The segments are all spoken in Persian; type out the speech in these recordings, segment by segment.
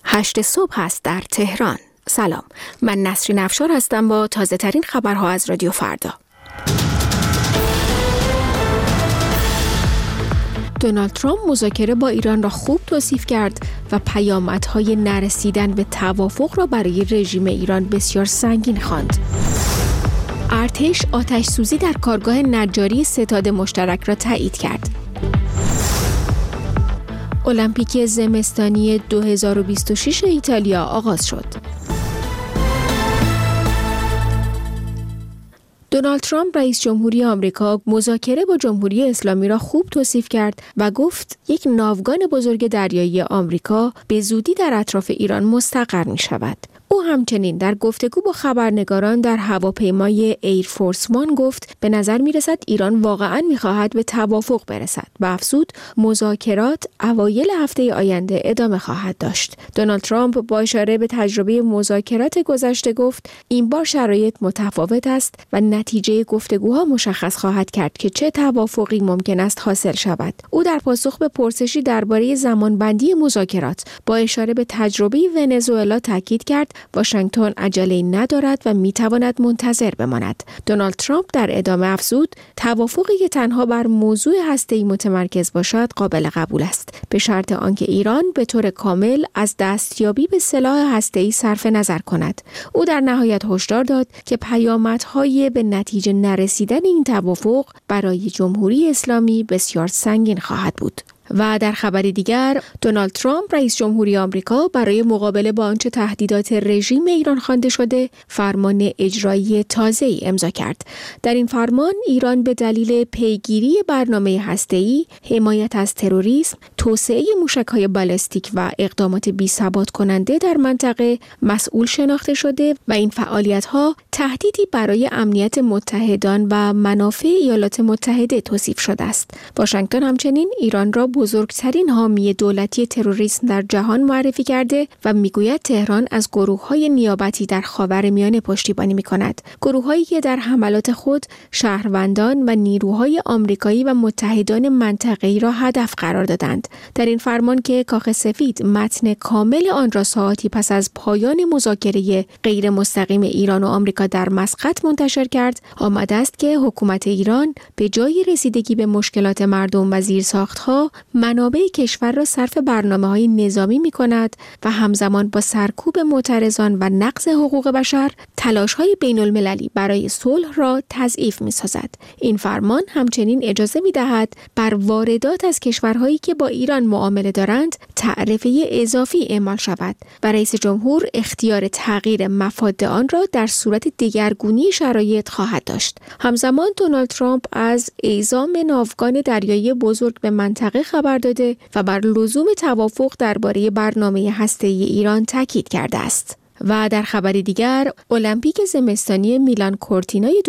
8 صبح است در تهران. سلام، من نسرین افشار هستم با تازه ترین خبرها از رادیو فردا. دونالد ترامپ مذاکره با ایران را خوب توصیف کرد و پیامدهای نرسیدن به توافق را برای رژیم ایران بسیار سنگین خواند. ارتش آتش‌سوزی در کارگاه نجاری ستاد مشترک را تایید کرد. المپیک زمستانی 2026 ایتالیا آغاز شد. دونالد ترامپ رئیس جمهوری آمریکا مذاکره با جمهوری اسلامی را خوب توصیف کرد و گفت یک ناوگان بزرگ دریایی آمریکا به زودی در اطراف ایران مستقر می شود. او همچنین در گفتگو با خبرنگاران در هواپیمای ایرفورس وان گفت به نظر می رسد ایران واقعاً می خواهد به توافق برسد و افزود مذاکرات اوایل هفته آینده ادامه خواهد داشت. دونالد ترامپ با اشاره به تجربه مذاکرات گذشته گفت این بار شرایط متفاوت است و نتیجه گفتگوها مشخص خواهد کرد که چه توافقی ممکن است حاصل شود. او در پاسخ به پرسشی درباره زمانبندی مذاکرات با اشاره به تجربه ونزوئلا تاکید کرد واشنگتن عجله ندارد و میتواند منتظر بماند. دونالد ترامپ در ادامه افزود توافقی که تنها بر موضوع هسته‌ای متمرکز باشد قابل قبول است، به شرط آنکه ایران به طور کامل از دستیابی به سلاح هسته‌ای صرف نظر کند. او در نهایت هشدار داد که پیامدهای به نتیجه نرسیدن این توافق برای جمهوری اسلامی بسیار سنگین خواهد بود. و در خبری دیگر، دونالد ترامپ رئیس جمهوری آمریکا برای مقابله با آنچه تهدیدات رژیم ایران خوانده شده، فرمان اجرایی تازه‌ای امضا کرد. در این فرمان ایران به دلیل پیگیری برنامه هسته‌ای، حمایت از تروریسم، توسعه موشک‌های بالستیک و اقدامات بی‌ثبات کننده در منطقه مسئول شناخته شده و این فعالیت‌ها تهدیدی برای امنیت متحدان و منافع ایالات متحده توصیف شده است. واشنگتن همچنین ایران را بزرگترین حامی دولتی تروریسم در جهان معرفی کرده و میگوید تهران از گروه‌های نیابتی در خاورمیانه پشتیبانی می‌کند. گروه‌هایی که در حملات خود شهروندان و نیروهای آمریکایی و متحدان منطقه‌ای را هدف قرار دادند. در این فرمان که کاخ سفید متن کامل آن را ساعتی پس از پایان مذاکره غیر مستقیم ایران و آمریکا در مسقط منتشر کرد، آمده است که حکومت ایران به جای رسیدگی به مشکلات مردم و زیرساخت‌ها منابع کشور را صرف برنامه‌های نظامی می‌کند و همزمان با سرکوب معترضان و نقض حقوق بشر تلاش‌های بین‌المللی برای صلح را تضعیف می‌سازد. این فرمان همچنین اجازه می‌دهد بر واردات از کشورهایی که با ایران معامله دارند تعرفه اضافی اعمال شود و رئیس جمهور اختیار تغییر مفاد آن را در صورت دگرگونی شرایط خواهد داشت. همزمان دونالد ترامپ از اعزام ناوگان دریایی بزرگ به منطقه خبر داده و بر لزوم توافق درباره برنامه هسته‌ای ایران تاکید کرده است. و در خبری دیگر، المپیک زمستانی میلان کورتینای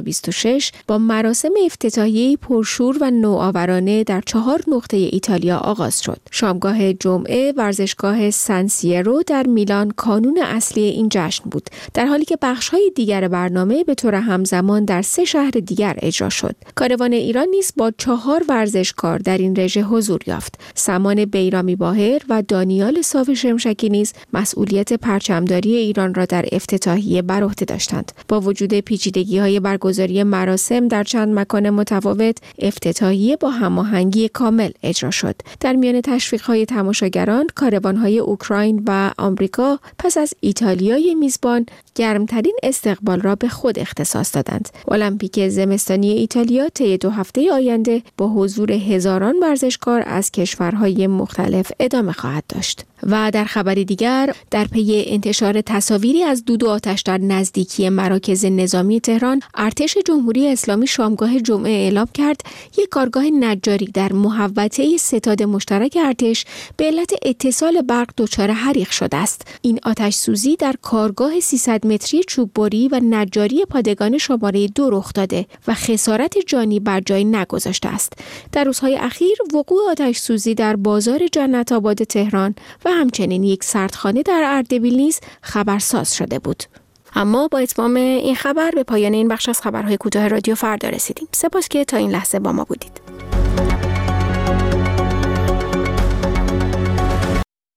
2026 با مراسم افتتاحیه پرشور و نوآورانه در 4 نقطه ایتالیا آغاز شد. شامگاه جمعه ورزشگاه سن سیرو در میلان کانون اصلی این جشن بود، در حالی که بخش‌های دیگر برنامه به طور همزمان در 3 شهر دیگر اجرا شد. کاروان ایران نیز با 4 ورزشکار در این رژه حضور یافت. سمان بیرامی باهر و دانیال صاف شمشکی نیز مسئولیت پرچمداری ایران را در افتتاحیه بر عهده داشتند. با وجود پیچیدگی‌های برگزاری مراسم در چند مکان متفاوت، افتتاحیه با هماهنگی کامل اجرا شد. در میان تشویق‌های تماشاگران، کاروان‌های اوکراین و آمریکا پس از ایتالیای میزبان گرمترین استقبال را به خود اختصاص دادند. المپیک زمستانی ایتالیا طی 2 هفته آینده با حضور هزاران ورزشکار از کشورهای مختلف ادامه خواهد داشت. و در خبری دیگر، در پی انتشار تصاویری از دود و آتش در نزدیکی مراکز نظامی تهران، ارتش جمهوری اسلامی شامگاه جمعه اعلام کرد یک کارگاه نجاری در محوطه ستاد مشترک ارتش به علت اتصال برق دچار حریق شده است. این آتش سوزی در کارگاه 300 متری چوببری و نجاری پادگان شماره 2 رخ داده و خسارت جانی بر جای نگذاشته است. در روزهای اخیر وقوع آتش سوزی در بازار جنت آباد تهران و همچنین یک سردخانه در اردبیل نیز خبرساز شده بود. اما با اتمام این خبر به پایان این بخش از خبرهای کوتاه رادیو فردا رسیدیم. سپاس که تا این لحظه با ما بودید.